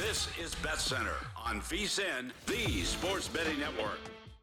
This is Bet Center on VSiN, the sports betting network.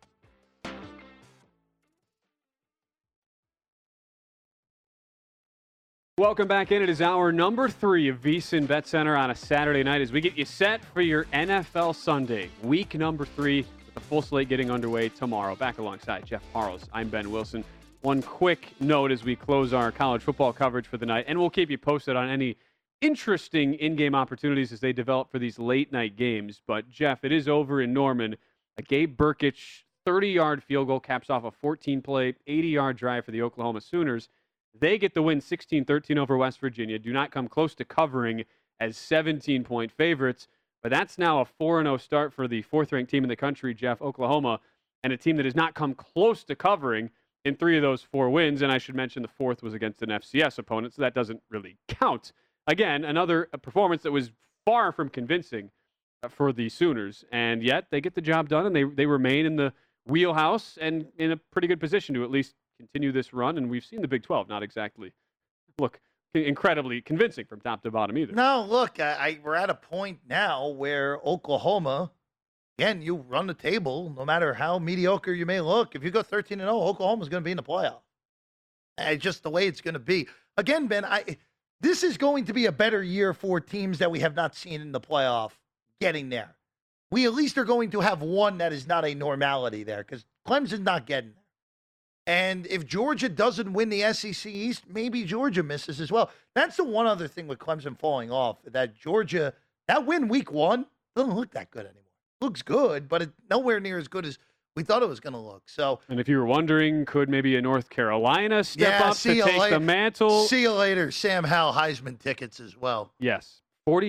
Welcome back in. It is hour number 3 of VSiN Bet Center on a Saturday night as we get you set for your NFL Sunday, week number 3, with the full slate getting underway tomorrow. Back alongside Jeff Parles, I'm Ben Wilson. One quick note as we close our college football coverage for the night, and we'll keep you posted on any interesting in-game opportunities as they develop for these late-night games. But, Jeff, it is over in Norman. A Gabe Burkich 30-yard field goal caps off a 14-play, 80-yard drive for the Oklahoma Sooners. They get the win 16-13 over West Virginia, do not come close to covering as 17-point favorites. But that's now a 4-0 start for the fourth-ranked team in the country, Jeff, Oklahoma, and a team that has not come close to covering in 3 of those 4 wins. And I should mention the 4th was against an FCS opponent, so that doesn't really count. Again, another performance that was far from convincing for the Sooners, and yet they get the job done, and they remain in the wheelhouse and in a pretty good position to at least continue this run. And we've seen the Big 12 not exactly look incredibly convincing from top to bottom either. No, look, we're at a point now where Oklahoma, again, you run the table, no matter how mediocre you may look. If you go 13-0, Oklahoma's going to be in the playoff. It's just the way it's going to be. Again, Ben, this is going to be a better year for teams that we have not seen in the playoff getting there. We at least are going to have one that is not a normality there because Clemson's not getting there. And if Georgia doesn't win the SEC East, maybe Georgia misses as well. That's the one other thing with Clemson falling off, that Georgia, that win week 1 doesn't look that good anymore. Looks good, but it's nowhere near as good as we thought it was going to look. So, and if you were wondering, could maybe a North Carolina step up to take the mantle? See you later. Sam Howell Heisman tickets as well. Yes.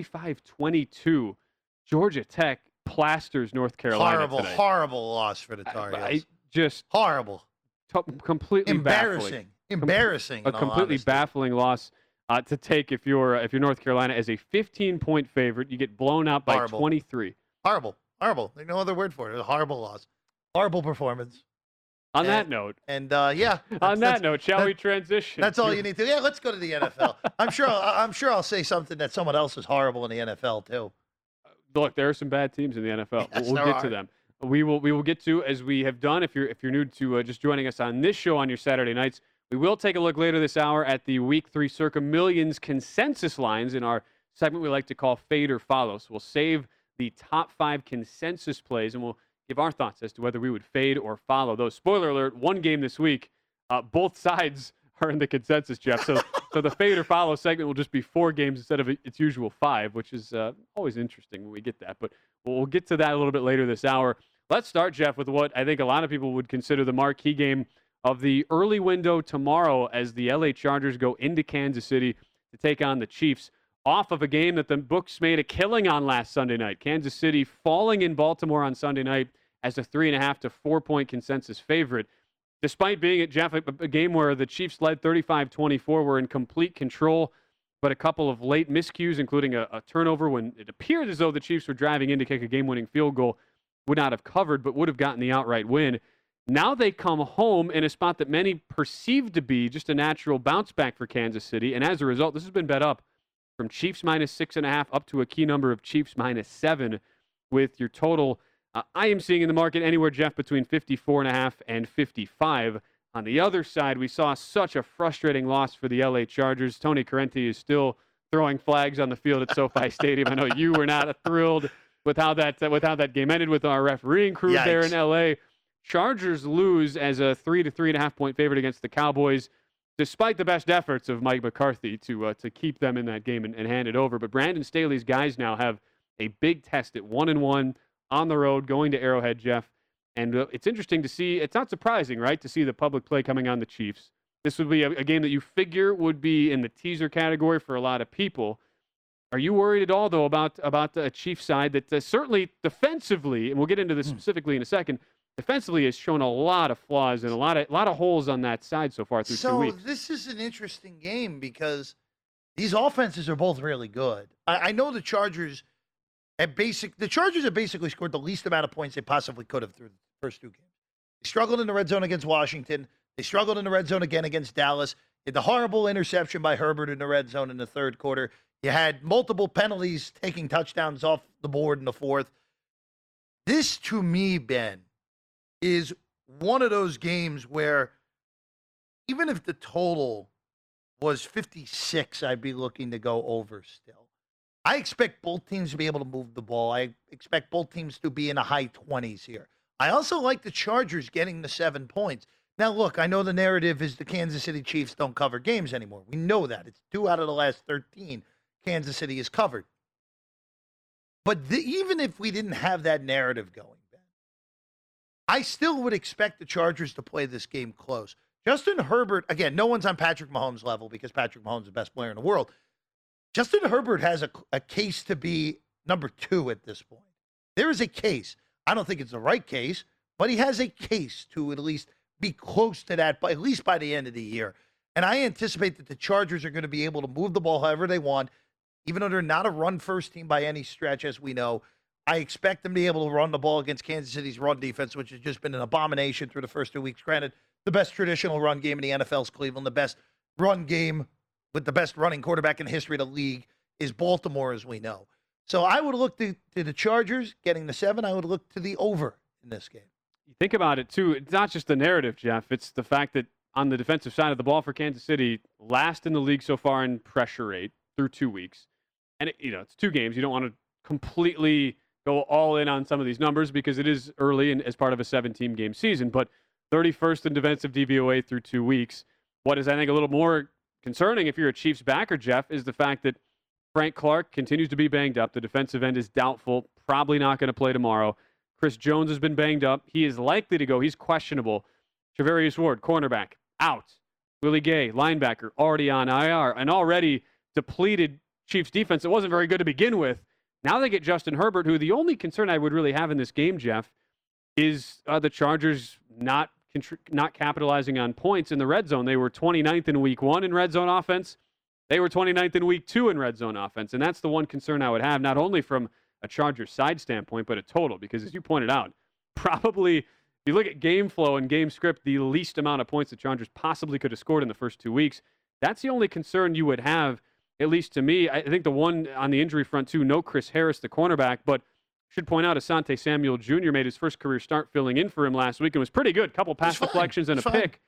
45-22. Georgia Tech plasters North Carolina today. Horrible loss for the Tar Heels. Just horrible. Completely embarrassing. Embarrassing. A completely baffling loss to take if you're North Carolina as a 15-point favorite. You get blown out by 23. Horrible. There's no other word for it. A horrible loss. Horrible performance. On that note. And yeah. On that note, shall we transition? That's all you need to. Yeah, let's go to the NFL. I'm sure I'll say something that someone else is horrible in the NFL too. Look, there are some bad teams in the NFL. Yes, we'll get to them. We will get to, as we have done, if you're new to just joining us on this show on your Saturday nights, we will take a look later this hour at the Week 3 Circa Millions consensus lines in our segment we like to call Fade or Follow. So we'll save the top 5 consensus plays, and we'll give our thoughts as to whether we would fade or follow those. Spoiler alert, one game this week, both sides are in the consensus, Jeff. So the Fade or Follow segment will just be 4 games instead of its usual 5, which is always interesting when we get that. But we'll get to that a little bit later this hour. Let's start, Jeff, with what I think a lot of people would consider the marquee game of the early window tomorrow as the LA Chargers go into Kansas City to take on the Chiefs off of a game that the books made a killing on last Sunday night. Kansas City falling in Baltimore on Sunday night as a 3.5 to 4-point consensus favorite. Despite being, at Jeff, a game where the Chiefs led 35-24, were in complete control, but a couple of late miscues, including a turnover when it appeared as though the Chiefs were driving in to kick a game-winning field goal, would not have covered, but would have gotten the outright win. Now they come home in a spot that many perceive to be just a natural bounce back for Kansas City, and as a result, this has been bet up from Chiefs minus 6.5 up to a key number of Chiefs minus 7, with your total I am seeing in the market anywhere, Jeff, between 54.5 and 55. On the other side, we saw such a frustrating loss for the LA Chargers. Tony Corrente is still throwing flags on the field at SoFi Stadium. I know you were not thrilled with how that game ended with our refereeing crew there in LA. Chargers lose as a 3 to 3.5 point favorite against the Cowboys, despite the best efforts of Mike McCarthy to keep them in that game and hand it over. But Brandon Staley's guys now have a big test at 1-1 on the road, going to Arrowhead, Jeff. And it's interesting to see. It's not surprising, right, to see the public play coming on the Chiefs. This would be a game that you figure would be in the teaser category for a lot of people. Are you worried at all, though, about the Chiefs side that certainly defensively, and we'll get into this specifically in a second, defensively has shown a lot of flaws and a lot of holes on that side so far through 2 weeks? So this is an interesting game because these offenses are both really good. I know the Chargers have basically scored the least amount of points they possibly could have through the first 2 games. They struggled in the red zone against Washington. They struggled in the red zone again against Dallas. The horrible interception by Herbert in the red zone in the third quarter You had multiple penalties taking touchdowns off the board in the fourth. This, to me, Ben, is one of those games where even if the total was 56, I'd be looking to go over still. I expect both teams to be able to move the ball. I expect both teams to be in the high 20s here. I also like the Chargers getting the 7 points. Now, look, I know the narrative is the Kansas City Chiefs don't cover games anymore. We know that. It's 2 out of the last 13 Kansas City is covered. But even if we didn't have that narrative going, Ben, I still would expect the Chargers to play this game close. Justin Herbert, again, no one's on Patrick Mahomes' level because Patrick Mahomes is the best player in the world. Justin Herbert has a case to be number 2 at this point. There is a case. I don't think it's the right case, but he has a case to at least be close to that, at least by the end of the year. And I anticipate that the Chargers are going to be able to move the ball however they want, even though they're not a run-first team by any stretch, as we know. I expect them to be able to run the ball against Kansas City's run defense, which has just been an abomination through the first 2 weeks. Granted, the best traditional run game in the NFL is Cleveland. The best run game with the best running quarterback in the history of the league is Baltimore, as we know. So I would look to the Chargers getting the 7. I would look to the over in this game. You think about it, too. It's not just the narrative, Jeff. It's the fact that on the defensive side of the ball for Kansas City, last in the league so far in pressure rate through 2 weeks. And, it's 2 games. You don't want to completely go all in on some of these numbers because it is early and as part of a 17 game season. But 31st in defensive DVOA through 2 weeks. What is, I think, a little more concerning if you're a Chiefs backer, Jeff, is the fact that Frank Clark continues to be banged up. The defensive end is doubtful, probably not going to play tomorrow. Chris Jones has been banged up. He is likely to go. He's questionable. Charvarius Ward, cornerback, out. Willie Gay, linebacker, already on IR. An already depleted Chiefs defense that wasn't very good to begin with. Now they get Justin Herbert, who the only concern I would really have in this game, Jeff, is the Chargers not capitalizing on points in the red zone. They were 29th in week 1 in red zone offense. They were 29th in week 2 in red zone offense. And that's the one concern I would have, not only from a Chargers side standpoint, but a total. Because as you pointed out, probably, if you look at game flow and game script, the least amount of points the Chargers possibly could have scored in the first 2 weeks. That's the only concern you would have, at least to me. I think the one on the injury front, too, no Chris Harris, the cornerback, but should point out Asante Samuel Jr. made his first career start filling in for him last week and was pretty good. Couple pass deflections and a pick.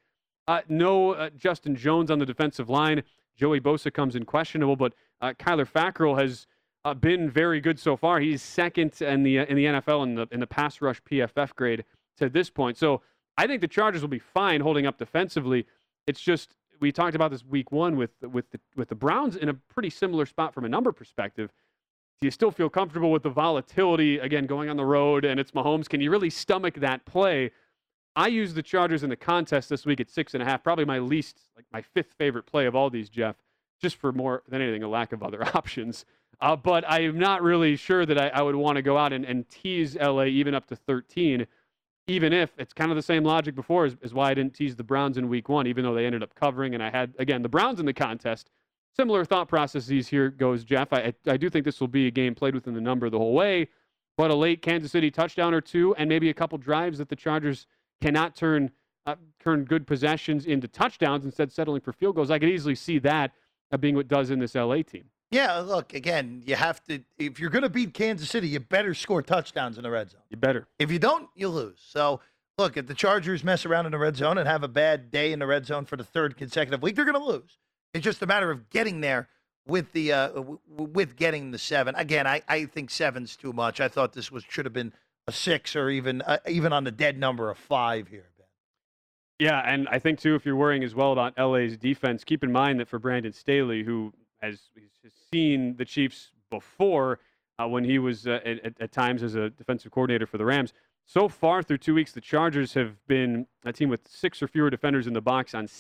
No Justin Jones on the defensive line. Joey Bosa comes in questionable, but Kyler Fackrell has been very good so far. He's second in the NFL in the pass rush PFF grade to this point. So I think the Chargers will be fine holding up defensively. It's just we talked about this week 1 with the Browns in a pretty similar spot from a number perspective. Do you still feel comfortable with the volatility, again, going on the road, and it's Mahomes? Can you really stomach that play? I use the Chargers in the contest this week at 6.5, probably my 5th favorite play of all these, Jeff, just for more than anything, a lack of other options. But I am not really sure that I would want to go out and tease LA even up to 13, even if it's kind of the same logic before as why I didn't tease the Browns in week 1, even though they ended up covering, and I had, again, the Browns in the contest. Similar thought processes here goes, Jeff. I do think this will be a game played within the number the whole way, but a late Kansas City touchdown or 2 and maybe a couple drives that the Chargers cannot turn good possessions into touchdowns, instead settling for field goals. I could easily see that being what does in this LA team. Yeah, look, again, you have to, if you're going to beat Kansas City, you better score touchdowns in the red zone. You better. If you don't, you lose. So, look, if the Chargers mess around in the red zone and have a bad day in the red zone for the 3rd consecutive week, they're going to lose. It's just a matter of getting there with the with getting the 7. Again, I think 7's too much. I thought this should have been a 6 or even on the dead number of 5 here, Ben. Yeah, and I think, too, if you're worrying as well about LA's defense, keep in mind that for Brandon Staley, who has seen the Chiefs before when he was at times as a defensive coordinator for the Rams, so far through 2 weeks, the Chargers have been a team with 6 or fewer defenders in the box on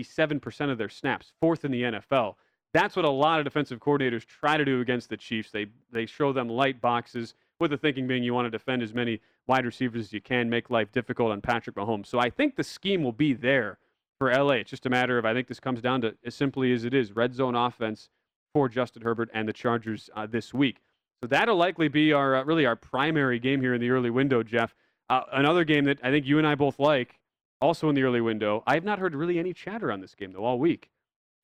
67% of their snaps, 4th in the NFL. That's what a lot of defensive coordinators try to do against the Chiefs. They show them light boxes, with the thinking being you want to defend as many wide receivers as you can, make life difficult on Patrick Mahomes. So I think the scheme will be there for LA. It's just a matter of, I think this comes down to as simply as it is, red zone offense for Justin Herbert and the Chargers this week. So that'll likely be our our primary game here in the early window, Jeff. Another game that I think you and I both like, also in the early window. I have not heard really any chatter on this game, though, all week.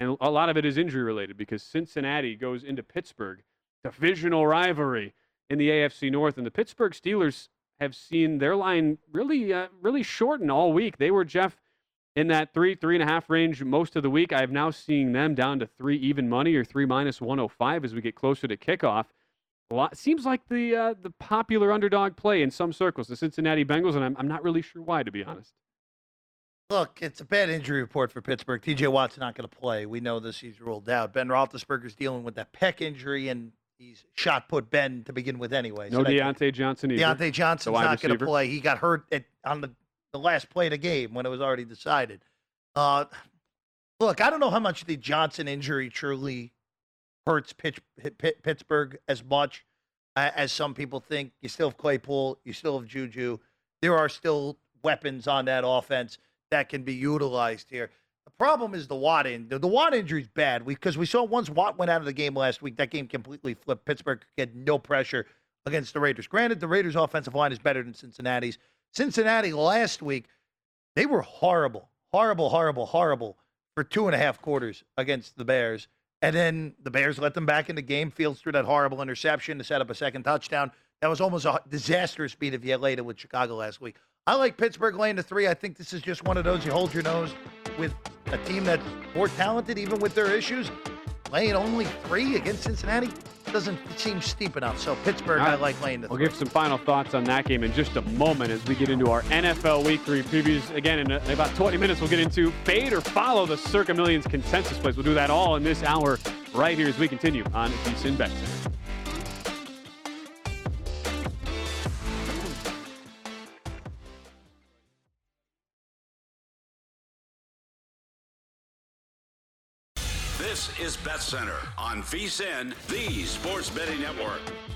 And a lot of it is injury related because Cincinnati goes into Pittsburgh, divisional rivalry in the AFC North, and the Pittsburgh Steelers have seen their line really shorten all week. They were, Jeff, in that 3.5 range most of the week. I have now seen them down to 3 even money or 3 minus 105 as we get closer to kickoff. Seems like the popular underdog play in some circles, the Cincinnati Bengals, and I'm not really sure why, to be honest. Look, it's a bad injury report for Pittsburgh. T.J. Watt's not going to play. We know this. He's ruled out. Ben Roethlisberger's dealing with that pec injury, and he's shot put Ben to begin with anyway. No Deontay Johnson either. Deontay Johnson's not going to play. He got hurt on the last play of the game when it was already decided. Look, I don't know how much the Johnson injury truly hurts Pittsburgh as much as some people think. You still have Claypool. You still have Juju. There are still weapons on that offense that can be utilized here. The problem is the Watt injury. The Watt injury is bad because we saw once Watt went out of the game last week, that game completely flipped. Pittsburgh could get no pressure against the Raiders. Granted, the Raiders' offensive line is better than Cincinnati's. Cincinnati last week, they were horrible for 2.5 quarters against the Bears. And then the Bears let them back in the game. Fields threw that horrible interception to set up a second touchdown. That was almost a disastrous beat if you laid it with Chicago last week. I like Pittsburgh laying the 3. I think this is just one of those you hold your nose with a team that's more talented, even with their issues. Laying only 3 against Cincinnati doesn't seem steep enough. So Pittsburgh, I like laying the 3. We'll give some final thoughts on that game in just a moment as we get into our NFL Week 3 previews. Again, in about 20 minutes, we'll get into fade or follow the Circa Millions consensus plays. We'll do that all in this hour right here as we continue on VSiN Bet Center. This is Bet Center on VSiN, the sports betting network.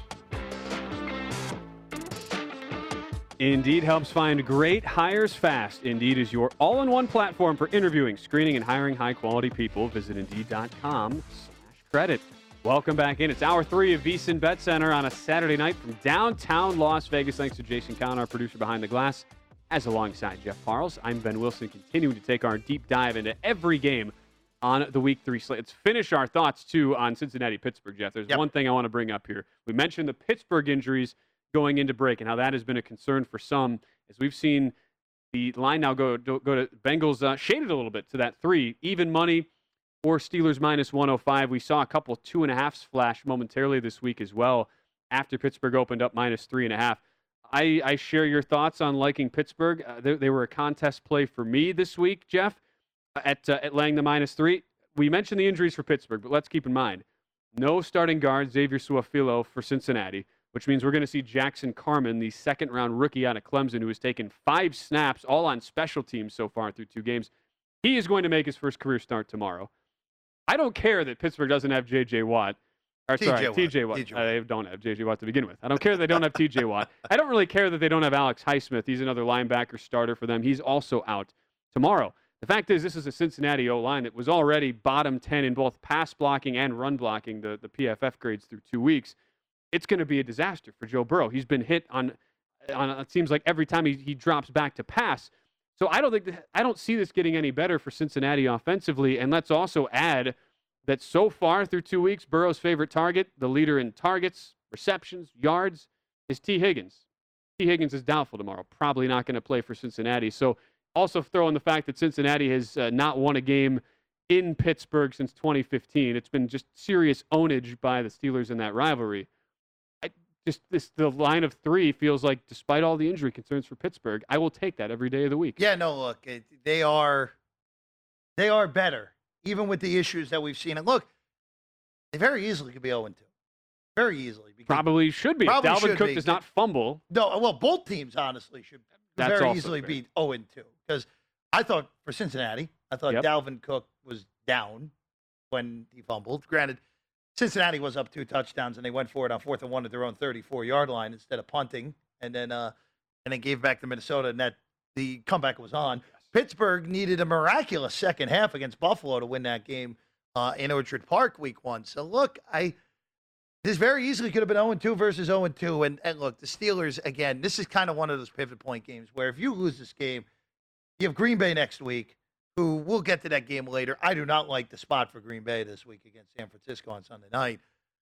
Indeed helps find great hires fast. Indeed is your all-in-one platform for interviewing, screening, and hiring high-quality people. Visit Indeed.com/credit. Welcome back in. It's hour 3 of VSiN Bet Center on a Saturday night from downtown Las Vegas. Thanks to Jason Kahn, our producer behind the glass, as alongside Jeff Parles. I'm Ben Wilson, continuing to take our deep dive into every game on the Week 3 slate. Let's finish our thoughts, too, on Cincinnati-Pittsburgh, Jeff. There's one thing I want to bring up here. We mentioned the Pittsburgh injuries going into break and how that has been a concern for some, as we've seen the line now go to Bengals shaded a little bit to that 3. Even money or Steelers minus 105. We saw a couple 2.5s flash momentarily this week as well after Pittsburgh opened up minus 3.5. I share your thoughts on liking Pittsburgh. They were a contest play for me this week, Jeff, at laying the minus 3. We mentioned the injuries for Pittsburgh, but let's keep in mind, no starting guard Xavier Su'a-Filo for Cincinnati, which means we're going to see Jackson Carman, the second-round rookie out of Clemson, who has taken 5 snaps, all on special teams so far through 2 games. He is going to make his first career start tomorrow. I don't care that Pittsburgh doesn't have T.J. Watt. T.J. Watt. They don't have J.J. Watt to begin with. I don't care that they don't have T.J. Watt. I don't really care that they don't have Alex Highsmith. He's another linebacker starter for them. He's also out tomorrow. The fact is, this is a Cincinnati O-line that was already bottom 10 in both pass blocking and run blocking, the PFF grades through 2 weeks. It's going to be a disaster for Joe Burrow. He's been hit on it seems like every time he drops back to pass. So I don't see this getting any better for Cincinnati offensively. And let's also add that so far through 2 weeks, Burrow's favorite target, the leader in targets, receptions, yards, is T. Higgins. T. Higgins is doubtful tomorrow. Probably not going to play for Cincinnati. So also throw in the fact that Cincinnati has not won a game in Pittsburgh since 2015. It's been just serious ownage by the Steelers in that rivalry. The line of 3 feels like, despite all the injury concerns for Pittsburgh, I will take that every day of the week. Yeah, no, look, they are better, even with the issues that we've seen. And look, they very easily could be 0-2. Very easily. Probably should be. Dalvin Cook does not fumble. No, well, both teams, honestly, should very easily be 0-2. Because I thought, for Cincinnati, Dalvin Cook was down when he fumbled. Granted, Cincinnati was up 2 touchdowns, and they went for it on 4th and 1 at their own 34-yard line instead of punting, and then gave back to Minnesota, and that the comeback was on. Yes. Pittsburgh needed a miraculous second half against Buffalo to win that game in Orchard Park week 1. So, look, this very easily could have been 0-2 versus 0-2. And look, the Steelers, again, this is kind of one of those pivot point games where if you lose this game, you have Green Bay next week, who we'll get to that game later. I do not like the spot for Green Bay this week against San Francisco on Sunday night.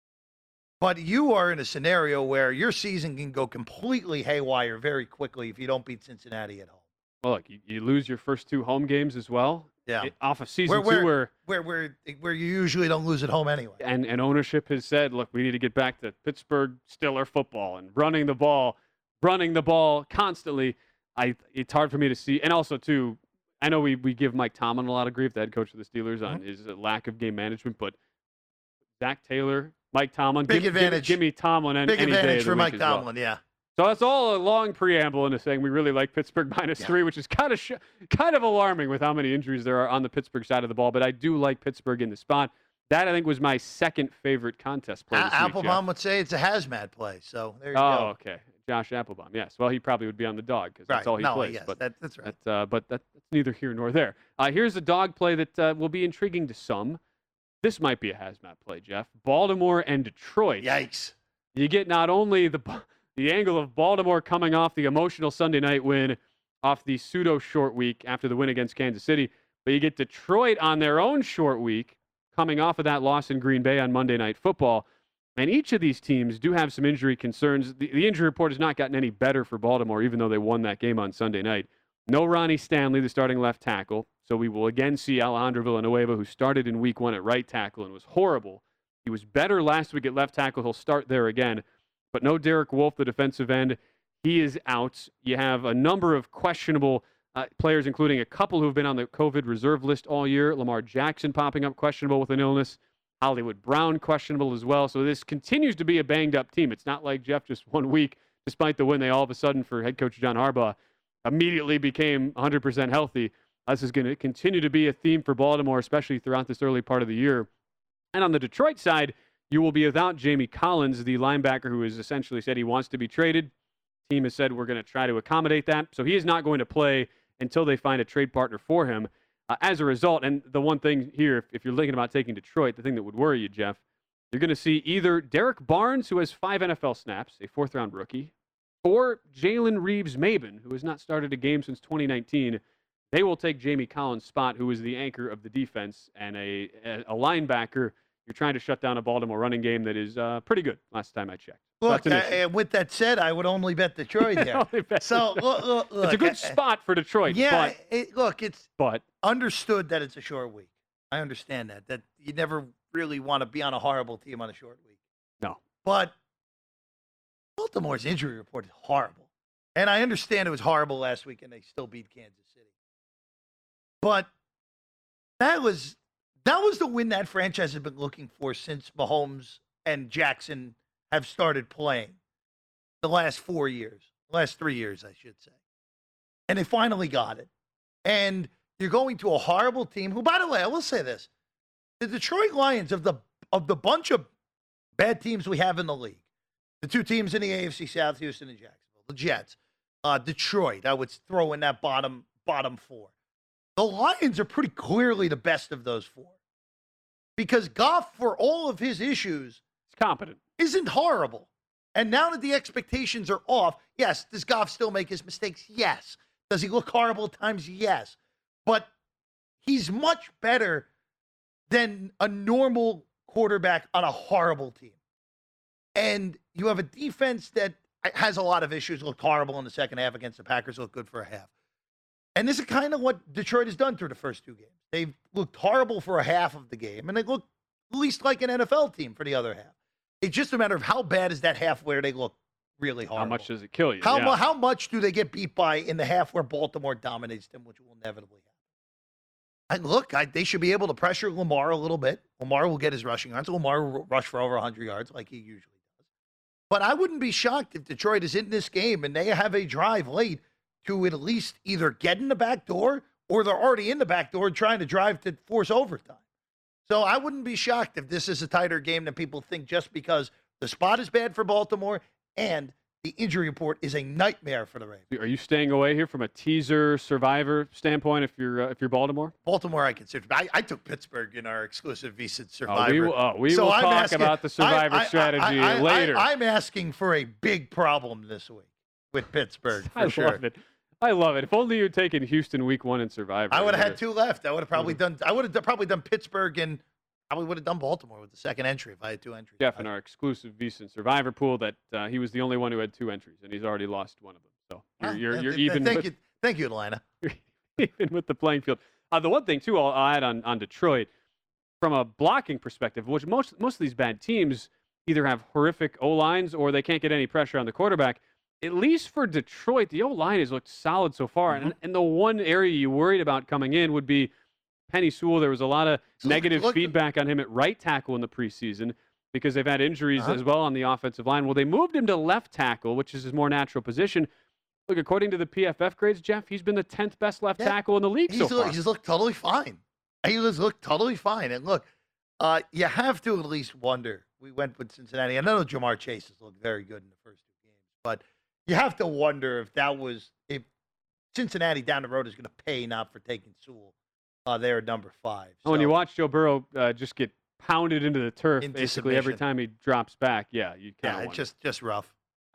But you are in a scenario where your season can go completely haywire very quickly if you don't beat Cincinnati at home. Well, look, you lose your first 2 home games as well. Yeah. Off of season 2 where you usually don't lose at home anyway. And ownership has said, look, we need to get back to Pittsburgh Steeler football and running the ball constantly. It's hard for me to see. And also, too, I know we give Mike Tomlin a lot of grief, the head coach of the Steelers, on his lack of game management, but Zach Taylor, Mike Tomlin, big advantage. Give me Tomlin any big day advantage of the for week Mike Tomlin, well. yeah. So that's all a long preamble into saying we really like Pittsburgh -3, which is kind of alarming with how many injuries there are on the Pittsburgh side of the ball. But I do like Pittsburgh in the spot. That, I think, was my second favorite contest play this week, Applebaum would say it's a hazmat play. So there you go. Oh, okay. Josh Applebaum, yes. Well, he probably would be on the dog because that's all he plays. Yes, but that's right. but that's neither here nor there. Here's a dog play that will be intriguing to some. This might be a hazmat play, Jeff. Baltimore and Detroit. Yikes. You get not only the angle of Baltimore coming off the emotional Sunday night win off the pseudo short week after the win against Kansas City, but you get Detroit on their own short week coming off of that loss in Green Bay on Monday Night Football. And each of these teams do have some injury concerns. The injury report has not gotten any better for Baltimore, even though they won that game on Sunday night. No Ronnie Stanley, the starting left tackle. So we will again see Alejandro Villanueva, who started in week 1 at right tackle and was horrible. He was better last week at left tackle. He'll start there again. But no Derek Wolfe, the defensive end. He is out. You have a number of questionable players, including a couple who've been on the COVID reserve list all year. Lamar Jackson popping up questionable with an illness. Hollywood Brown questionable as well. So this continues to be a banged-up team. It's not like, Jeff, just 1 week, despite the win, they all of a sudden, for head coach John Harbaugh, immediately became 100% healthy. This is going to continue to be a theme for Baltimore, especially throughout this early part of the year. And on the Detroit side, you will be without Jamie Collins, the linebacker who has essentially said he wants to be traded. Team has said we're going to try to accommodate that. So he is not going to play until they find a trade partner for him. As a result, and the one thing here, if you're thinking about taking Detroit, the thing that would worry you, Jeff, you're going to see either Derek Barnes, who has 5 NFL snaps, a 4th-round rookie, or Jalen Reeves-Maybin, who has not started a game since 2019. They will take Jamie Collins' spot, who is the anchor of the defense, and a linebacker. You're trying to shut down a Baltimore running game that is pretty good last time I checked. Look, with that said, I would only bet Detroit there. Look, it's a good spot for Detroit. Yeah, but, it's understood that it's a short week. I understand that you never really want to be on a horrible team on a short week. No. But Baltimore's injury report is horrible. And I understand it was horrible last week and they still beat Kansas City. But that was the win that franchise has been looking for since Mahomes and Jackson have started playing the last 3 years, I should say. And they finally got it. And you're going to a horrible team who, by the way, I will say this. The Detroit Lions, of the bunch of bad teams we have in the league, the 2 teams in the AFC South, Houston and Jacksonville, the Jets, Detroit, I would throw in that bottom 4. The Lions are pretty clearly the best of those 4. Because Goff, for all of his issues, is competent. Isn't horrible. And now that the expectations are off, yes, does Goff still make his mistakes? Yes. Does he look horrible at times? Yes. But he's much better than a normal quarterback on a horrible team. And you have a defense that has a lot of issues, looked horrible in the second half against the Packers, looked good for a half. And this is kind of what Detroit has done through the first 2 games. They've looked horrible for a half of the game, and they look at least like an NFL team for the other half. It's just a matter of how bad is that half where they look really horrible. How much does it kill you? How much do they get beat by in the half where Baltimore dominates them, which will inevitably happen? They should be able to pressure Lamar a little bit. Lamar will get his rushing yards. Lamar will rush for over 100 yards like he usually does. But I wouldn't be shocked if Detroit is in this game and they have a drive late to at least either get in the back door or they're already in the back door trying to drive to force overtime. So I wouldn't be shocked if this is a tighter game than people think just because the spot is bad for Baltimore and the injury report is a nightmare for the Ravens. Are you staying away here from a teaser survivor standpoint if you're Baltimore? Baltimore, I consider. I took Pittsburgh in our exclusive VSiN survivor. We will talk about the survivor strategy later. I'm asking for a big problem this week with Pittsburgh, for sure. Love it. I love it. If only you had taken Houston week 1 in Survivor. I would have had 2 left. I would have probably done. I would have probably done Pittsburgh and probably would have done Baltimore with the second entry if I had 2 entries. Jeff in our exclusive VSiN Survivor pool that he was the only one who had 2 entries, and he's already lost one of them. So you're even. Thank you, Atlanta. Even with the playing field. The one thing too, I'll add on Detroit, from a blocking perspective, which most of these bad teams either have horrific O-lines or they can't get any pressure on the quarterback. At least for Detroit, the O-line has looked solid so far. Mm-hmm. And the one area you worried about coming in would be Penei Sewell. There was a lot of negative feedback on him at right tackle in the preseason because they've had injuries as well on the offensive line. Well, they moved him to left tackle, which is his more natural position. Look, according to the PFF grades, Jeff, he's been the 10th best left tackle in the league so far. He's looked totally fine. He has looked totally fine. And look, you have to at least wonder. We went with Cincinnati. I know Jamar Chase has looked very good in the first 2 games, but you have to wonder if Cincinnati down the road is going to pay not for taking Sewell. They're number 5. So, when you watch Joe Burrow just get pounded into the turf basically submission. Every time he drops back, you kind of it's just rough.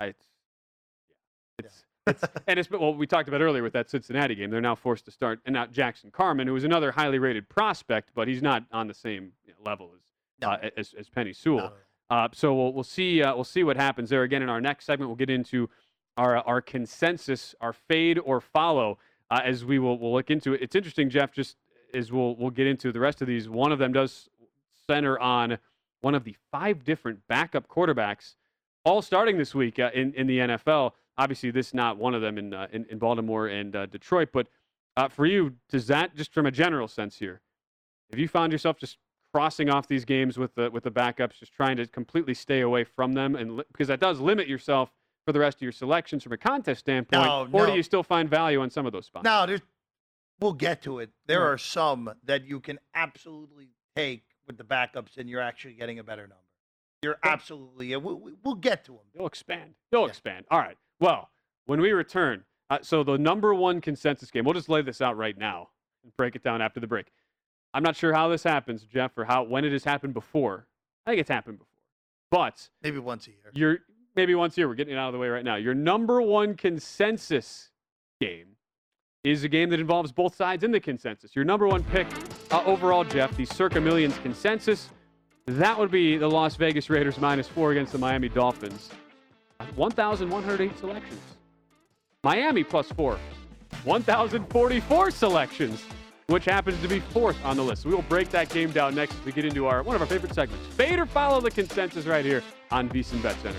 Well, we talked about earlier with that Cincinnati game. They're now forced to start, and not Jackson Carman, who is another highly rated prospect, but he's not on the same level as Penei Sewell. So we'll see what happens there. Again, in our next segment, we'll get into our consensus, our fade or follow, as we'll look into it. It's interesting, Jeff. Just as we'll get into the rest of these, one of them does center on one of the 5 different backup quarterbacks, all starting this week in the NFL. Obviously, this is not one of them in Baltimore and Detroit. But for you, does that, just from a general sense here, have you found yourself just crossing off these games with the backups, just trying to completely stay away from them, and because that does limit yourself for the rest of your selections from a contest standpoint? Or do you still find value on some of those spots? No, we'll get to it. There are some that you can absolutely take with the backups, and you're actually getting a better number. You're absolutely. We'll get to them. You'll expand. Expand. All right. Well, when we return, so the number 1 consensus game, we'll just lay this out right now and break it down after the break. I'm not sure how this happens, Jeff, or when it has happened before. I think it's happened before. But maybe once a year. Maybe once a year. We're getting it out of the way right now. Your number 1 consensus game is a game that involves both sides in the consensus. Your number 1 pick overall, Jeff, the Circa Millions consensus, that would be the Las Vegas Raiders -4 against the Miami Dolphins. 1,108 selections. Miami +4. 1,044 selections, which happens to be 4th on the list. So we will break that game down next as we get into one of our favorite segments. Fade or follow the consensus right here on VSiN Bet Center.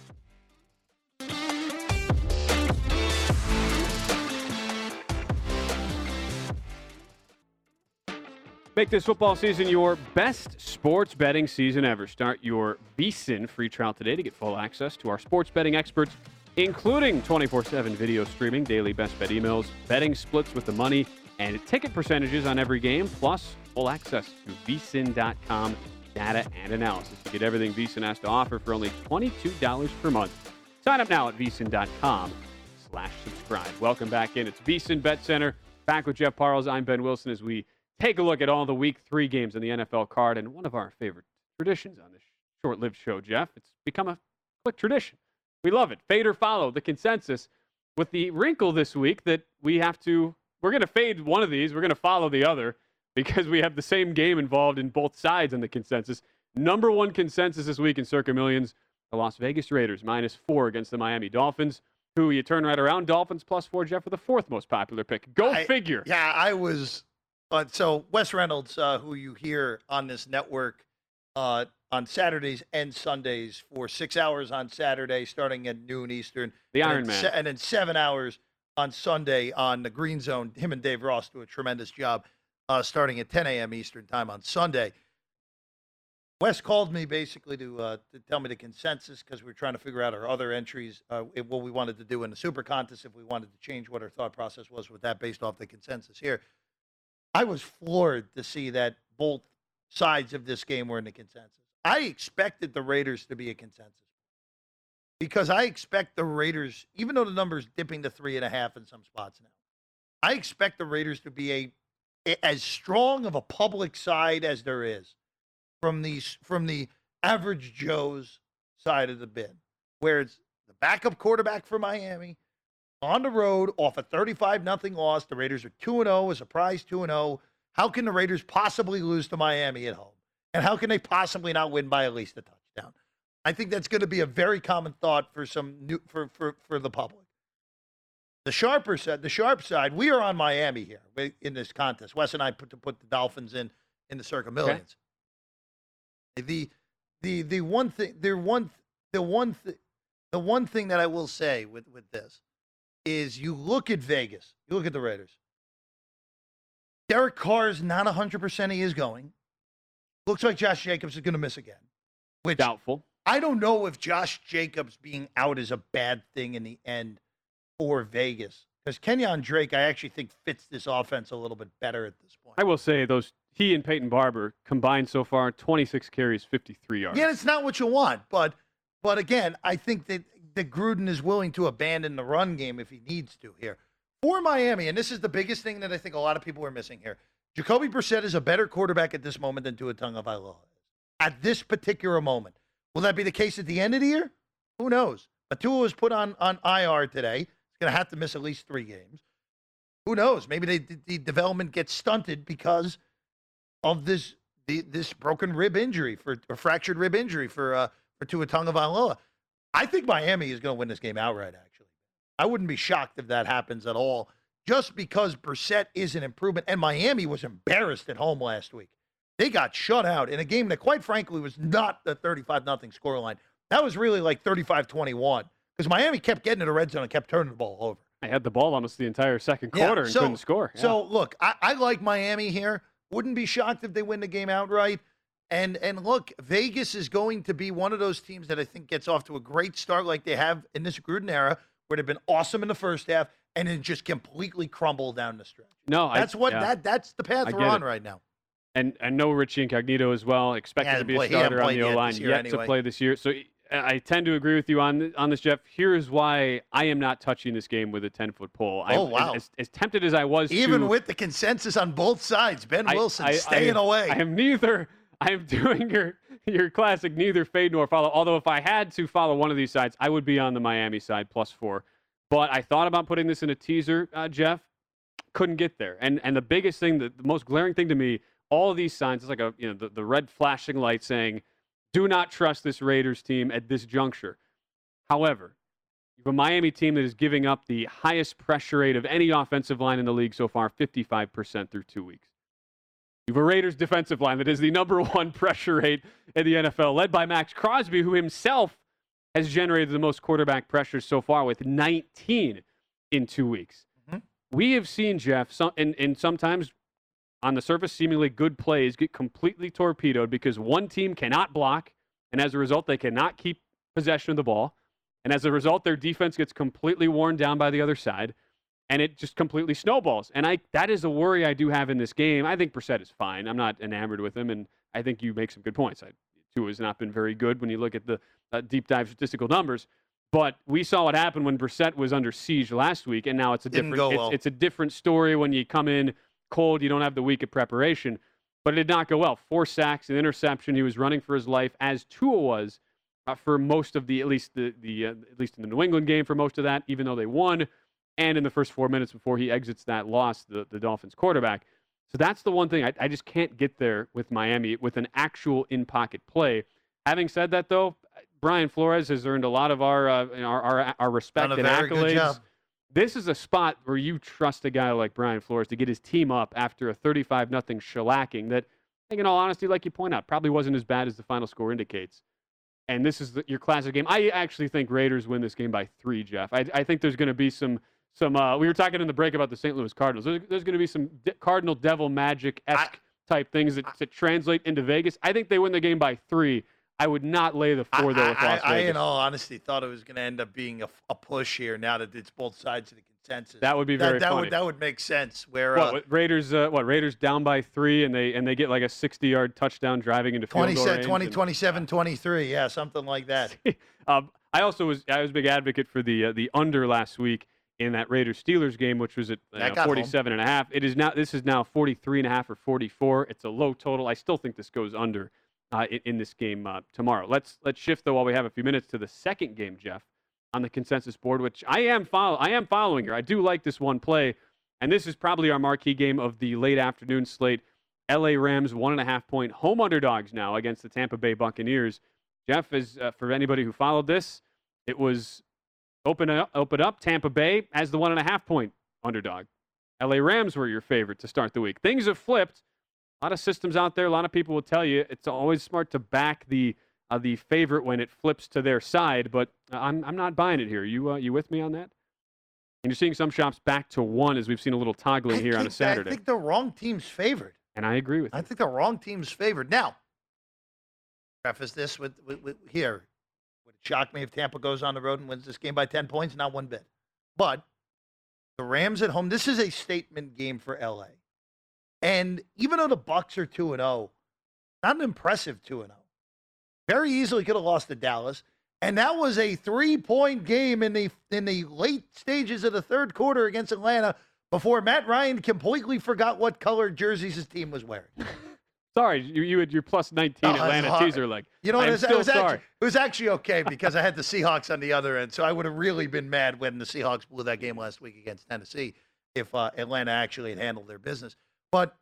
Make this football season your best sports betting season ever. Start your VSiN free trial today to get full access to our sports betting experts, including 24/7 video streaming, daily best bet emails, betting splits with the money, and ticket percentages on every game, plus full access to VSiN.com data and analysis. You get everything VSiN has to offer for only $22 per month. Sign up now at VSiN.com/subscribe. Welcome back in. It's VSiN Bet Center. Back with Jeff Parles. I'm Ben Wilson as we take a look at all the Week 3 games in the NFL card, and one of our favorite traditions on this short-lived show, Jeff. It's become a quick tradition. We love it. Fade or follow the consensus, with the wrinkle this week that we're going to fade one of these, we're going to follow the other, because we have the same game involved in both sides in the consensus. Number 1 consensus this week in Circa Millions, the Las Vegas Raiders -4 against the Miami Dolphins, who you turn right around. Dolphins +4, Jeff, for the 4th most popular pick. Go figure. Yeah, I was... so Wes Reynolds, who you hear on this network on Saturdays and Sundays for 6 hours on Saturday, starting at noon Eastern. The Iron Man. And then 7 hours on Sunday on the Green Zone. Him and Dave Ross do a tremendous job starting at 10 a.m. Eastern time on Sunday. Wes called me basically to tell me the consensus because we were trying to figure out our other entries, what we wanted to do in the Super Contest, if we wanted to change what our thought process was with that based off the consensus here. I was floored to see that both sides of this game were in the consensus. I expected the Raiders to be a consensus because I expect the Raiders, even though the number's dipping to 3.5 in some spots now, I expect the Raiders to be as strong of a public side as there is from the average Joe's side of the bin, where it's the backup quarterback for Miami, on the road off a 35-0 loss. The Raiders are 2-0, a surprise 2-0. How can the Raiders possibly lose to Miami at home? And how can they possibly not win by at least a touchdown? I think that's going to be a very common thought for for the public. The sharp side, we are on Miami here in this contest. Wes and I put the Dolphins in the Circa Millions. Okay. The one thing that I will say with this is you look at Vegas, you look at the Raiders. Derek Carr is not 100%. He is going. Looks like Josh Jacobs is going to miss again. Which doubtful. I don't know if Josh Jacobs being out is a bad thing in the end for Vegas. Because Kenyon Drake, I actually think, fits this offense a little bit better at this point. I will say he and Peyton Barber combined so far, 26 carries, 53 yards. Yeah, it's not what you want. But again, I think that Gruden is willing to abandon the run game if he needs to here. For Miami, and this is the biggest thing that I think a lot of people are missing here, Jacoby Brissett is a better quarterback at this moment than Tua Tagovailoa is. At this particular moment. Will that be the case at the end of the year? Who knows? But Tua was put on IR today. He's going to have to miss at least 3 games. Who knows? Maybe the development gets stunted because of this broken rib injury or fractured rib injury for Tua Tagovailoa. I think Miami is going to win this game outright, actually. I wouldn't be shocked if that happens at all, just because Brissett is an improvement. And Miami was embarrassed at home last week. They got shut out in a game that, quite frankly, was not the 35-0 scoreline. That was really like 35-21 because Miami kept getting to the red zone and kept turning the ball over. I had the ball almost the entire second quarter and couldn't score. Yeah. So, look, I like Miami here. Wouldn't be shocked if they win the game outright. And look, Vegas is going to be one of those teams that I think gets off to a great start like they have in this Gruden era, where they've been awesome in the first half and then just completely crumble down the stretch. That's the path we're on right now. And no Richie Incognito as well. Expected to be a starter on the O-line yet to play this year. So I tend to agree with you on this, Jeff. Here's why I am not touching this game with a 10-foot pole. Wow. As tempted as I was Even with the consensus on both sides, Ben Wilson staying away. I am doing your classic neither fade nor follow. Although if I had to follow one of these sides, I would be on the Miami side +4. But I thought about putting this in a teaser, Jeff. Couldn't get there. And the biggest thing, the most glaring thing to me, all of these signs, it's like the red flashing light saying, do not trust this Raiders team at this juncture. However, you have a Miami team that is giving up the highest pressure rate of any offensive line in the league so far, 55% through 2 weeks. You have a Raiders defensive line that is the #1 pressure rate in the NFL, led by Max Crosby, who himself has generated the most quarterback pressures so far with 19 in 2 weeks. Mm-hmm. We have seen, Jeff, and sometimes on the surface, seemingly good plays get completely torpedoed because one team cannot block, and as a result, they cannot keep possession of the ball. And as a result, their defense gets completely worn down by the other side, and it just completely snowballs. And that is a worry I do have in this game. I think Brissett is fine. I'm not enamored with him, and I think you make some good points. Tua has not been very good when you look at the deep dive statistical numbers. But we saw what happened when Brissett was under siege last week, and now it's a different story when you come in cold, you don't have the week of preparation, but it did not go well. 4 sacks, an interception. He was running for his life, as Tua was for most of at least in the New England game for most of that, even though they won, and in the first 4 minutes before he exits that loss, the Dolphins quarterback. So that's the one thing I just can't get there with Miami with an actual in-pocket play. Having said that, though, Brian Flores has earned a lot of our respect and accolades. This is a spot where you trust a guy like Brian Flores to get his team up after a 35-0 shellacking that, in all honesty, like you point out, probably wasn't as bad as the final score indicates. And this is your classic game. I actually think Raiders win this game by 3, Jeff. I think there's going to be some we were talking in the break about the St. Louis Cardinals. There's going to be some Cardinal Devil Magic-esque type things that translate into Vegas. I think they win the game by 3. I would not lay the 4, though, with Las Vegas. I, in all honesty, thought it was going to end up being a push here now that it's both sides of the consensus. That would be very funny. That would make sense. Where Raiders down by 3, and they get like a 60-yard touchdown driving into field goal range. 27-23, yeah, something like that. I was a big advocate for the under last week in that Raiders-Steelers game, which was at 47.5. This is now 43.5 or 44. It's a low total. I still think this goes under in this game tomorrow. Let's shift, though, while we have a few minutes, to the second game, Jeff. on the consensus board, which I am following here. I do like this one play, and this is probably our marquee game of the late afternoon slate. LA Rams 1.5-point home underdogs now against the Tampa Bay Buccaneers. Jeff, is for anybody who followed this, it was open up Tampa Bay as the 1.5-point underdog. LA Rams were your favorite to start the week. Things have flipped. A lot of systems out there. A lot of people will tell you it's always smart to back the favorite when it flips to their side, but I'm not buying it here. You with me on that? And you're seeing some shops back to 1 as we've seen a little toggling here on a Saturday. I think the wrong team's favored. And I agree with you. I think the wrong team's favored. Now, preface this with here. Would it shock me if Tampa goes on the road and wins this game by 10 points? Not one bit. But the Rams at home, this is a statement game for LA. And even though the Bucs are 2-0, not an impressive 2-0. Very easily could have lost to Dallas. And that was a 3-point game in the late stages of the third quarter against Atlanta before Matt Ryan completely forgot what color jerseys his team was wearing. Sorry, you had your plus 19 Atlanta teaser leg. You know what? It was actually okay because I had the Seahawks on the other end, so I would have really been mad when the Seahawks blew that game last week against Tennessee if Atlanta actually had handled their business. But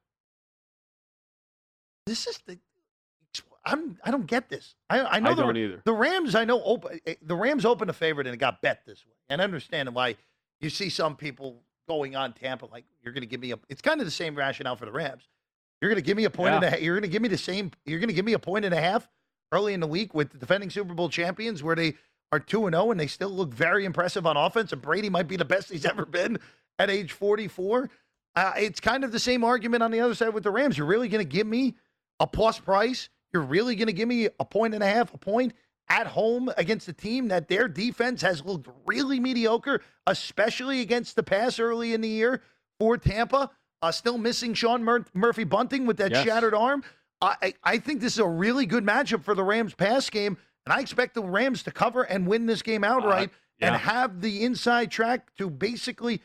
this is I don't get this. I know I don't either. The Rams, the Rams opened a favorite and it got bet this way. And I understand why you see some people going on Tampa like you're going to give me it's kind of the same rationale for the Rams. You're going to give me a point and a half. You're going to give me you're going to give me a point and a half early in the week with the defending Super Bowl champions where they are 2-0 and they still look very impressive on offense. And Brady might be the best he's ever been at age 44. It's kind of the same argument on the other side with the Rams. You're really going to give me a plus price. You're really going to give me a point and a half, a point at home against a team that their defense has looked really mediocre, especially against the pass early in the year for Tampa. Still missing Sean Murphy Bunting with that shattered arm. I think this is a really good matchup for the Rams pass game, and I expect the Rams to cover and win this game outright and have the inside track to it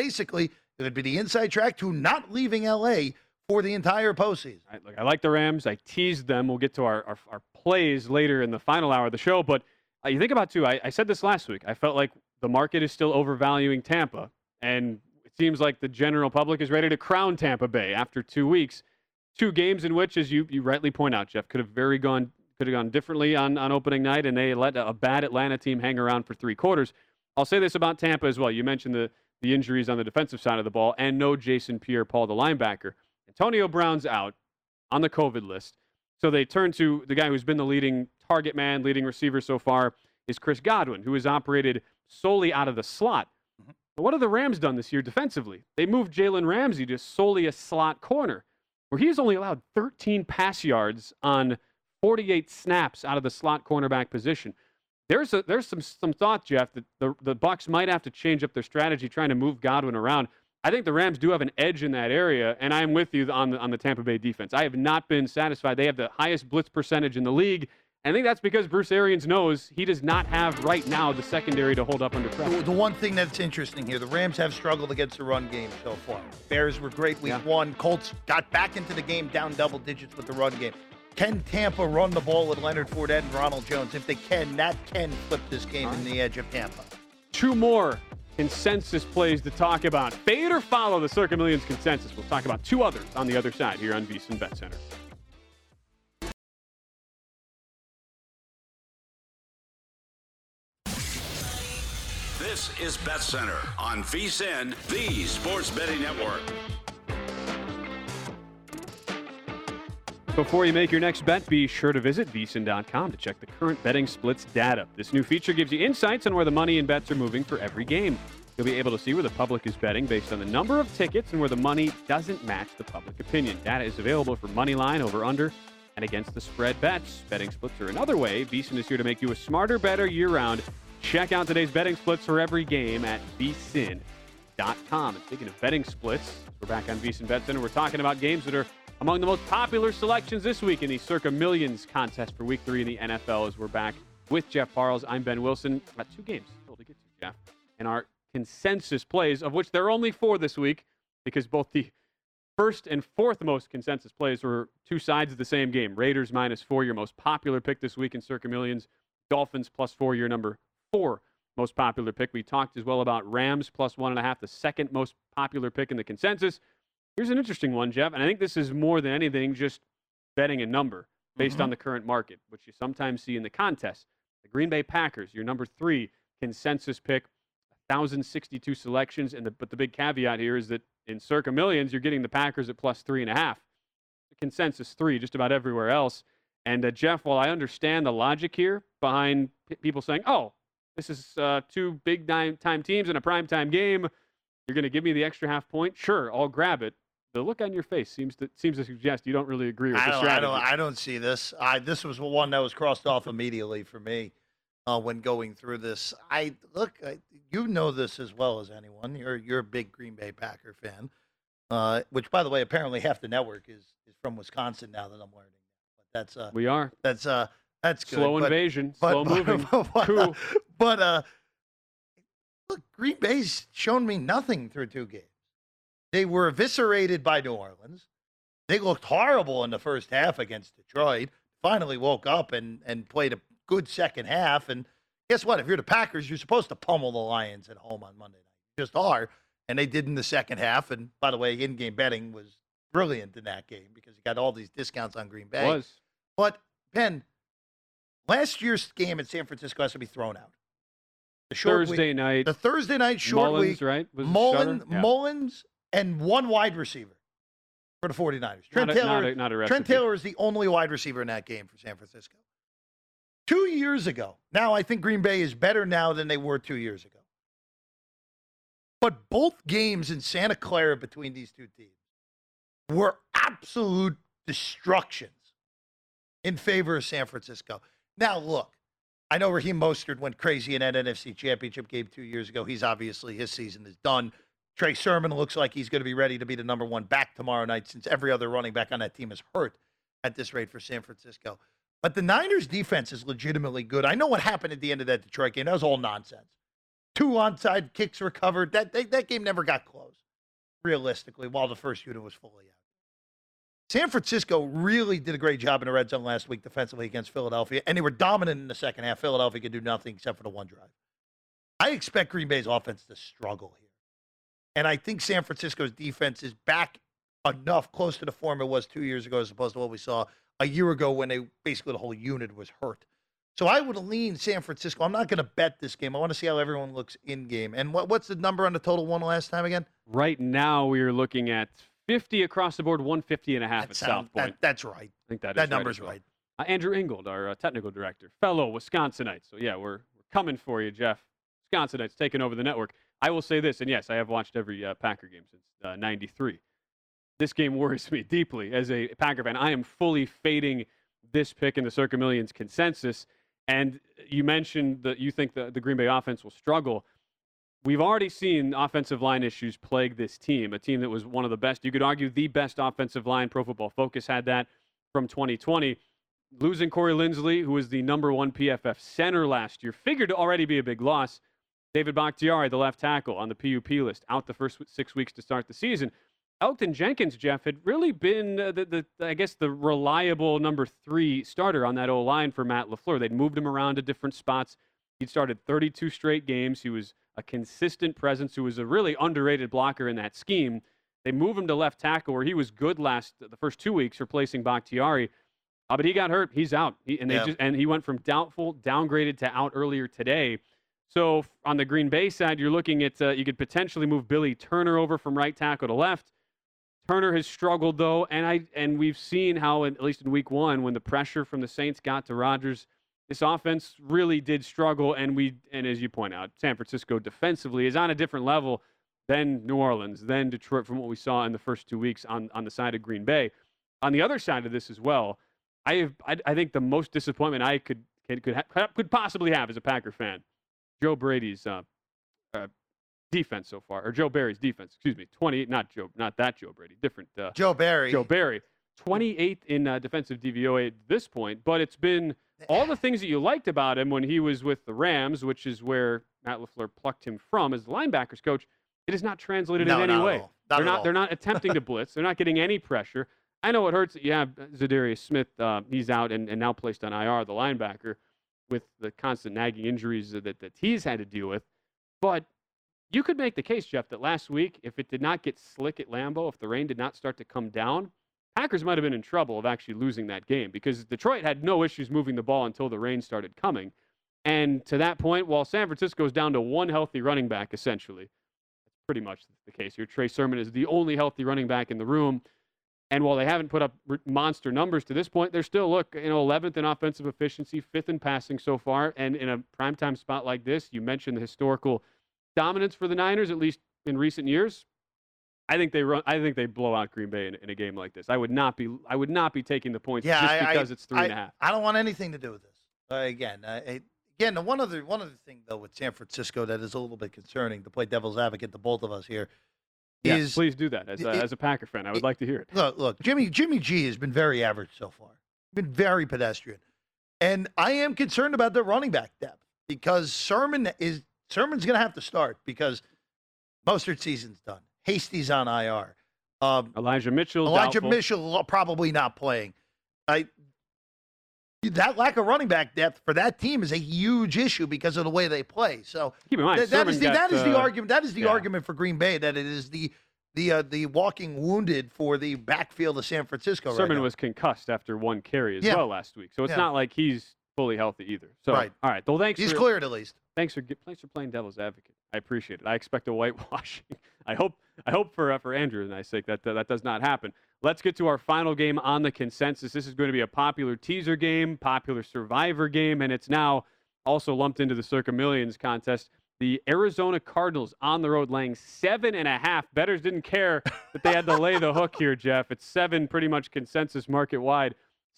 would be the inside track to not leaving L.A. for the entire postseason. Right, look, I like the Rams. I teased them. We'll get to our plays later in the final hour of the show, but you think about, too, I said this last week. I felt like the market is still overvaluing Tampa, and it seems like the general public is ready to crown Tampa Bay after 2 weeks. 2 games in which, as you rightly point out, Jeff, could have gone differently on opening night, and they let a bad Atlanta team hang around for 3 quarters. I'll say this about Tampa as well. You mentioned the injuries on the defensive side of the ball, and no Jason Pierre-Paul, the linebacker. Antonio Brown's out on the COVID list. So they turn to the guy who's been the leading target man, leading receiver so far, is Chris Godwin, who has operated solely out of the slot. But what have the Rams done this year defensively? They moved Jalen Ramsey to solely a slot corner, where he's only allowed 13 pass yards on 48 snaps out of the slot cornerback position. There's some thought, Jeff, that the Bucs might have to change up their strategy trying to move Godwin around. I think the Rams do have an edge in that area, and I'm with you on the Tampa Bay defense. I have not been satisfied. They have the highest blitz percentage in the league, and I think that's because Bruce Arians knows he does not have right now the secondary to hold up under pressure. The one thing that's interesting here, the Rams have struggled against the run game so far. Bears were great week 1. Colts got back into the game down double digits with the run game. Can Tampa run the ball with Leonard Fournette and Ronald Jones? If they can, that can flip this game in the edge of Tampa. 2 more consensus plays to talk about. Fade or follow the Circa Millions consensus. We'll talk about 2 others on the other side here on VSiN Bet Center. This is Bet Center on VSiN, the Sports Betting Network. Before you make your next bet, be sure to visit VSiN.com to check the current betting splits data. This new feature gives you insights on where the money and bets are moving for every game. You'll be able to see where the public is betting based on the number of tickets and where the money doesn't match the public opinion. Data is available for money line, over, under, and against the spread bets. Betting splits are another way. VSiN is here to make you a smarter, better year-round. Check out today's betting splits for every game at VSiN.com. And speaking of betting splits, we're back on VSiN Bet Center. We're talking about games that are among the most popular selections this week in the Circa Millions contest for Week 3 in the NFL. As we're back with Jeff Parles, I'm Ben Wilson. Got 2 games still to get to, Jeff. And our consensus plays, of which there are only 4 this week, because both the first and fourth most consensus plays were 2 sides of the same game. Raiders -4, your most popular pick this week in Circa Millions. Dolphins +4, your number 4 most popular pick. We talked as well about Rams plus 1.5, the second most popular pick in the consensus. Here's an interesting one, Jeff, and I think this is more than anything just betting a number based on the current market, which you sometimes see in the contest. The Green Bay Packers, your number 3 consensus pick, 1,062 selections, but the big caveat here is that in Circa Millions, you're getting the Packers at plus 3.5. The consensus 3 just about everywhere else. And Jeff, while I understand the logic here behind people saying, "Oh, this is 2 big-time teams in a primetime game. You're going to give me the extra half point? Sure, I'll grab it." The look on your face seems to suggest you don't really agree with the strategy. I don't see this. This was one that was crossed off immediately for me when going through this. You know this as well as anyone. You're a big Green Bay Packer fan, which, by the way, apparently half the network is from Wisconsin now that I'm learning. But that's good. Slow invasion, slow moving. Coup. But look, Green Bay's shown me nothing through 2 games. They were eviscerated by New Orleans. They looked horrible in the first half against Detroit. Finally woke up and played a good second half. And guess what? If you're the Packers, you're supposed to pummel the Lions at home on Monday night. You just are. And they did in the second half. And by the way, in-game betting was brilliant in that game because you got all these discounts on Green Bay. But, Ben, last year's game in San Francisco has to be thrown out. The Thursday night short Mullins, week. Right? Mullins and 1 wide receiver for the 49ers. Trent Taylor is the only wide receiver in that game for San Francisco. 2 years ago. Now, I think Green Bay is better now than they were 2 years ago. But both games in Santa Clara between these 2 teams were absolute destructions in favor of San Francisco. Now, look, I know Raheem Mostert went crazy in that NFC Championship game 2 years ago. His season is done. Trey Sermon looks like he's going to be ready to be the number 1 back tomorrow night since every other running back on that team is hurt at this rate for San Francisco. But the Niners' defense is legitimately good. I know what happened at the end of that Detroit game. That was all nonsense. 2 onside kicks recovered. That game never got close, realistically, while the first unit was fully out. San Francisco really did a great job in the red zone last week defensively against Philadelphia, and they were dominant in the second half. Philadelphia could do nothing except for the 1 drive. I expect Green Bay's offense to struggle here. And I think San Francisco's defense is back enough close to the form it was 2 years ago as opposed to what we saw a year ago when basically the whole unit was hurt. So I would lean San Francisco. I'm not going to bet this game. I want to see how everyone looks in-game. And what's the number on the total one last time again? Right now we are looking at 50 across the board, 150.5 at South Point. That's right. I think that number's right. Andrew Ingold, our technical director, fellow Wisconsinites. So, yeah, we're coming for you, Jeff. Wisconsinites taking over the network. I will say this, and yes, I have watched every Packer game since '93. This game worries me deeply as a Packer fan. I am fully fading this pick in the Circa Millions consensus. And you mentioned that you think the Green Bay offense will struggle. We've already seen offensive line issues plague this team, a team that was one of the best. You could argue the best offensive line. Pro Football Focus had that from 2020. Losing Corey Linsley, who was the number 1 PFF center last year, figured to already be a big loss. David Bakhtiari, the left tackle, on the PUP list, out the first 6 weeks to start the season. Elgton Jenkins, Jeff, had really been, the reliable number 3 starter on that O-line for Matt LaFleur. They'd moved him around to different spots. He'd started 32 straight games. He was a consistent presence who was a really underrated blocker in that scheme. They moved him to left tackle where he was good the first 2 weeks, replacing Bakhtiari. But he got hurt. He's out. He went from doubtful, downgraded to out earlier today. So on the Green Bay side, you're looking at you could potentially move Billy Turner over from right tackle to left. Turner has struggled, though, and we've seen how, at least in week 1, when the pressure from the Saints got to Rodgers, this offense really did struggle. And as you point out, San Francisco defensively is on a different level than New Orleans, than Detroit, from what we saw in the first 2 weeks on the side of Green Bay. On the other side of this as well, I think the most disappointment I could possibly have as a Packer fan, Joe Brady's defense so far, or Joe Barry's defense, excuse me, 28, not that Joe Brady, different. Joe Barry, 28th in defensive DVOA at this point, but it's been all the things that you liked about him when he was with the Rams, which is where Matt LaFleur plucked him from as the linebackers coach. It is not translated in any way. They're not attempting to blitz. They're not getting any pressure. I know it hurts that you have Zadarius Smith. He's out and now placed on IR, the linebacker. with the constant nagging injuries that he's had to deal with. But you could make the case, Jeff, that last week, if it did not get slick at Lambeau, if the rain did not start to come down, Packers might have been in trouble of actually losing that game because Detroit had no issues moving the ball until the rain started coming. And to that point, while San Francisco's down to one healthy running back, essentially, that's pretty much the case here. Trey Sermon is the only healthy running back in the room. And while they haven't put up monster numbers to this point, they're still, 11th in offensive efficiency, 5th in passing so far. And in a primetime spot like this, you mentioned the historical dominance for the Niners, at least in recent years. I think they blow out Green Bay in a game like this. I would not be taking the points just because it's 3.5. I don't want anything to do with this. Again, the one other thing though with San Francisco that is a little bit concerning, to play devil's advocate to both of us here. Yes, please do that. As a Packer fan, I would like to hear it. Look, Jimmy G has been very average so far. Been very pedestrian. And I am concerned about their running back depth because Sermon's going to have to start because Mostert's season's done. Hasty's on IR. Elijah Mitchell probably not playing. That lack of running back depth for that team is a huge issue because of the way they play. So keep in mind, that is the argument. That is the argument for Green Bay, that it is the walking wounded for the backfield of San Francisco. Sermon was concussed after one carry as well last week, so it's not like he's fully healthy either. So all right. Well, thanks. He's cleared at least. Thanks for playing devil's advocate. I appreciate it. I expect a whitewashing. I hope for Andrew and I's sake that does not happen. Let's get to our final game on the consensus. This is going to be a popular teaser game, popular survivor game, and it's now also lumped into the Circa Millions contest. The Arizona Cardinals on the road laying 7.5. Bettors didn't care that they had to lay the hook here, Jeff. It's 7, pretty much consensus market wide.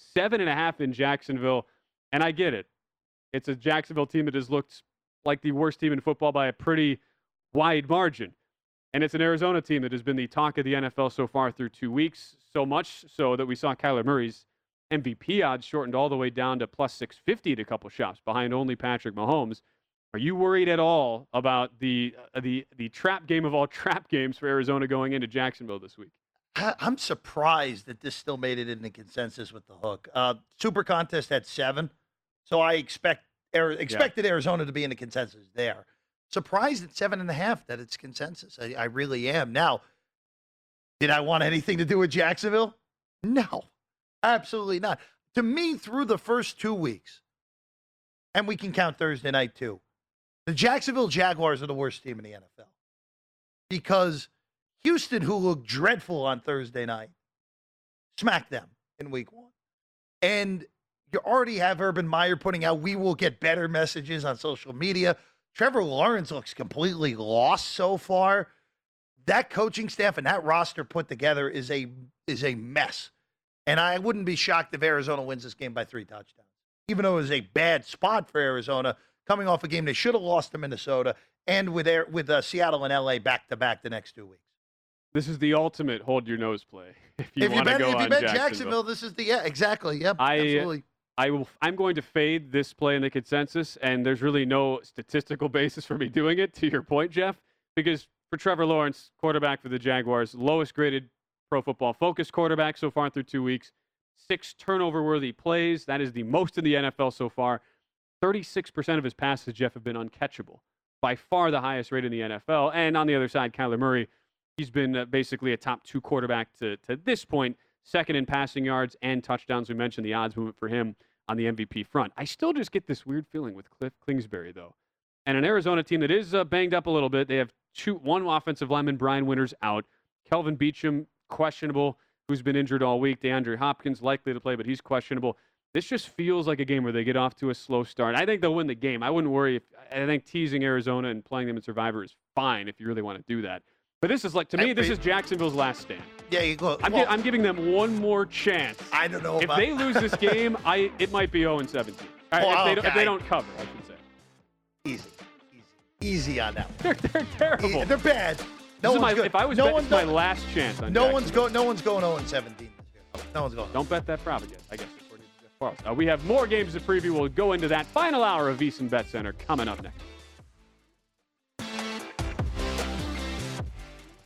7.5 in Jacksonville, and I get it. It's a Jacksonville team that has looked like the worst team in football by a pretty wide margin. And it's an Arizona team that has been the talk of the NFL so far through 2 weeks, so much so that we saw Kyler Murray's MVP odds shortened all the way down to plus 650 at a couple shops, behind only Patrick Mahomes. Are you worried at all about the trap game of all trap games for Arizona going into Jacksonville this week? I'm surprised that this still made it in the consensus with the hook. Super Contest had 7, so I expected Arizona to be in the consensus there. Surprised at 7.5 that it's consensus. I really am. Now, did I want anything to do with Jacksonville? No, absolutely not. To me, through the first 2 weeks, and we can count Thursday night too, the Jacksonville Jaguars are the worst team in the NFL. Because Houston, who looked dreadful on Thursday night, smacked them in week 1. And you already have Urban Meyer putting out, we will get better messages on social media. Trevor Lawrence looks completely lost so far. That coaching staff and that roster put together is a mess. And I wouldn't be shocked if Arizona wins this game by 3 touchdowns. Even though it was a bad spot for Arizona, coming off a game they should have lost to Minnesota, and with Seattle and LA back-to-back the next 2 weeks. This is the ultimate hold your nose play. If you bet Jacksonville, this is exactly. Yep, absolutely. I'm going to fade this play in the consensus, and there's really no statistical basis for me doing it, to your point, Jeff, because for Trevor Lawrence, quarterback for the Jaguars, lowest graded Pro Football Focus quarterback so far through 2 weeks, 6 turnover-worthy plays. That is the most in the NFL so far. 36% of his passes, Jeff, have been uncatchable. By far the highest rate in the NFL. And on the other side, Kyler Murray, he's been basically a top 2 quarterback to this point, second in passing yards and touchdowns. We mentioned the odds movement for him on the MVP front. I still just get this weird feeling with Cliff Kingsbury, though. And an Arizona team that is banged up a little bit. They have one offensive lineman, Brian Winters, out. Kelvin Beachum, questionable, who's been injured all week. DeAndre Hopkins, likely to play, but he's questionable. This just feels like a game where they get off to a slow start. I think they'll win the game. I wouldn't worry. I think teasing Arizona and playing them in Survivor is fine if you really want to do that. But this is this is Jacksonville's last stand. Yeah, you go. I'm giving them one more chance. I don't know if they lose this game. It might be 0-17. If they don't cover, I should say. Easy on that. They're terrible. They're bad. If I was betting, it's my last chance on No one's going 0-17 this year. No one's going. Don't bet that prop again, I guess. According to Jeff Parles. We have more games to preview. We'll go into that final hour of VSiN Bet Center coming up next.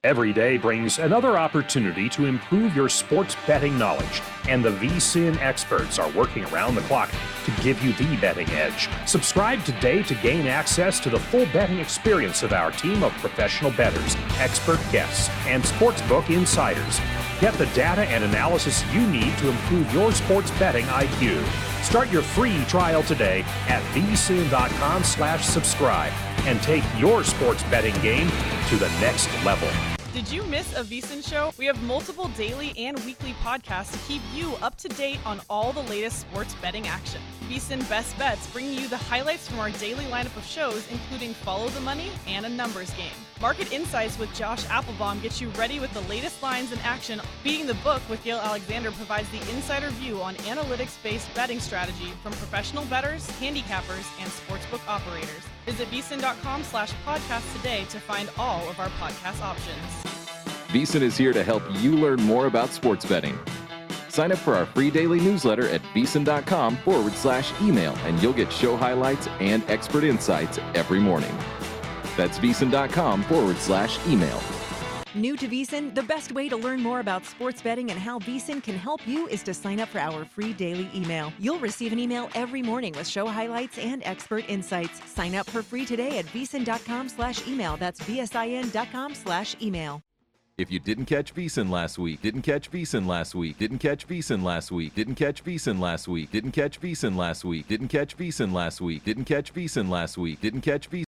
Every day brings another opportunity to improve your sports betting knowledge, and the VSiN experts are working around the clock to give you the betting edge. Subscribe today to gain access to the full betting experience of our team of professional bettors, expert guests, and sportsbook insiders. Get the data and analysis you need to improve your sports betting IQ. Start your free trial today at vsin.com/subscribe and take your sports betting game to the next level. Did you miss a VSiN show? We have multiple daily and weekly podcasts to keep you up to date on all the latest sports betting action. VSiN Best Bets bringing you the highlights from our daily lineup of shows, including Follow the Money and a numbers game. Market Insights with Josh Applebaum gets you ready with the latest lines in action. Beating the Book with Gail Alexander provides the insider view on analytics-based betting strategy from professional bettors, handicappers, and sportsbook operators. Visit vsin.com/podcast today to find all of our podcast options. VSiN is here to help you learn more about sports betting. Sign up for our free daily newsletter at vsin.com/email, and you'll get show highlights and expert insights every morning. That's vsin.com/email. New to VSiN, the best way to learn more about sports betting and how VSiN can help you is to sign up for our free daily email. You'll receive an email every morning with show highlights and expert insights. Sign up for free today at vsin.com/email. That's vsin.com/email. If you didn't catch VSiN last week, didn't catch VSiN last week, didn't catch VSiN last week, didn't catch VSiN last week, didn't catch VSiN last week, didn't catch VSiN last week, didn't catch VSiN last week, didn't catch VSiN